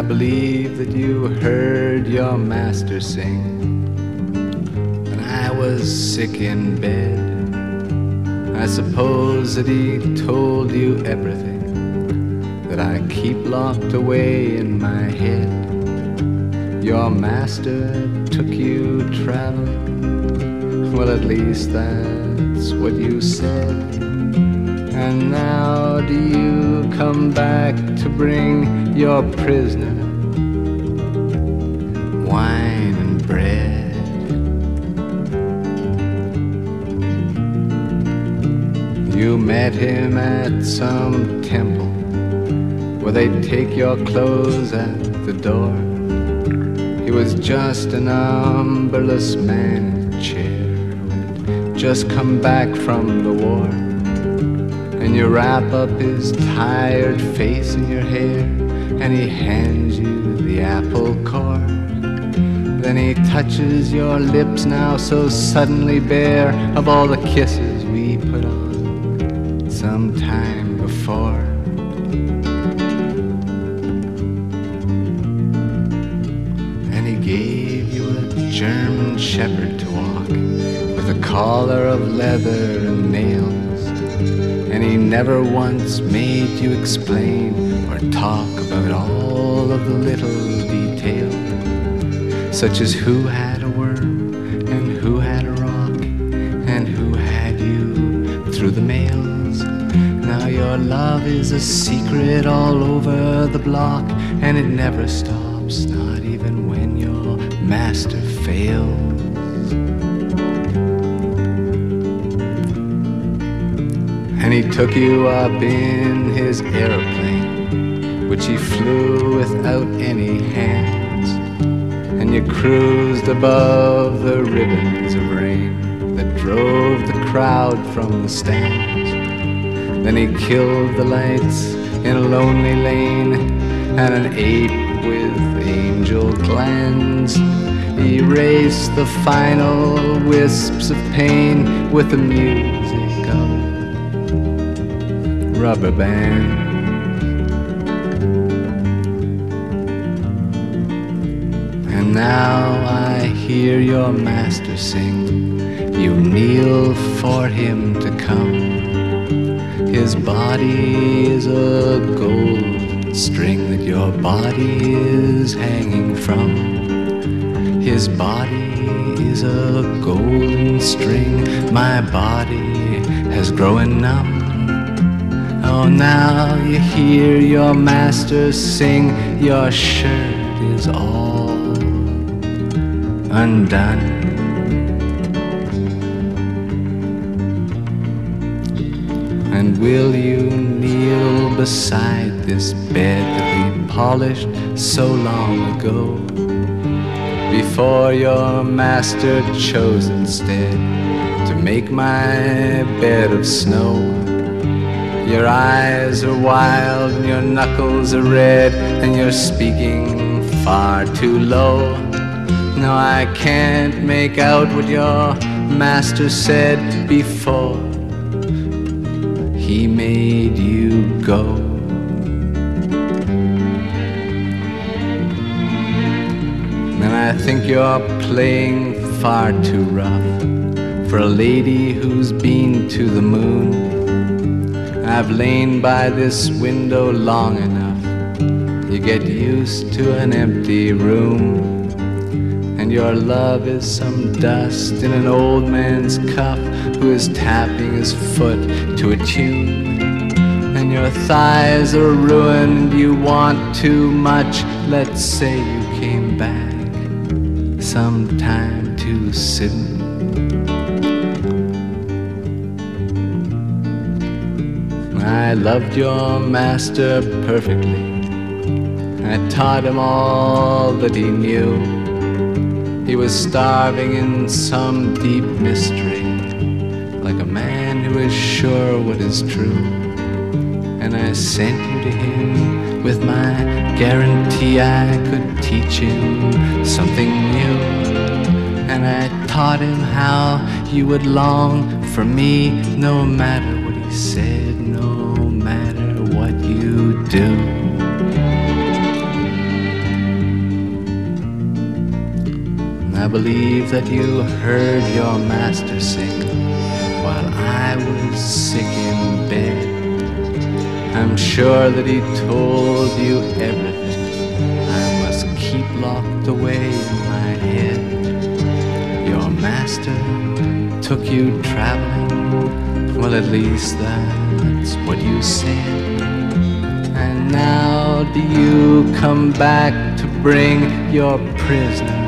I believe that you heard your master sing. And I was sick in bed. I suppose that he told you everything that I keep locked away in my head. Your master took you traveling. Well, at least that's what you said. And now do you come back to bring your prisoner wine and bread? You met him at some temple where they'd take your clothes at the door. He was just an umberless man in a chair who'd just come back from the war. And you wrap up his tired face in your hair, and he hands you the apple core. Then he touches your lips now so suddenly bare of all the kisses we put on some time before. And he gave you a German shepherd to walk with a collar of leather and nails. And he never once made you explain or talk about all of the little details, such as who had a worm and who had a rock and who had you through the mails. Now your love is a secret all over the block, and it never stops, not even when your master fails. And he took you up in his aeroplane, which he flew without any hands. And you cruised above the ribbons of rain that drove the crowd from the stands. Then he killed the lights in a lonely lane, and an ape with angel glands erased the final wisps of pain with the music of rubber band. And now I hear your master sing. You kneel for him to come. His body is a golden string that your body is hanging from. His body is a golden string. My body has grown numb. Oh, now you hear your master sing. Your shirt is all undone. And will you kneel beside this bed that we polished so long ago, before your master chose instead to make my bed of snow? Your eyes are wild and your knuckles are red, and you're speaking far too low. No, I can't make out what your master said before he made you go. And I think you're playing far too rough for a lady who's been to the moon. I've lain by this window long enough. You get used to an empty room, and your love is some dust in an old man's cup who is tapping his foot to a tune. And your thighs are ruined, you want too much. Let's say you came back sometime too soon. I loved your master perfectly. I taught him all that he knew. He was starving in some deep mystery, like a man who is sure what is true. And I sent you to him with my guarantee I could teach him something new. And I taught him how you would long for me, no matter what he said, no matter what you do. I believe that you heard your master sing while I was sick in bed. I'm sure that he told you everything I must keep locked away in my head. Your master took you traveling, well, at least that's what you said. And now do you come back to bring your prisoner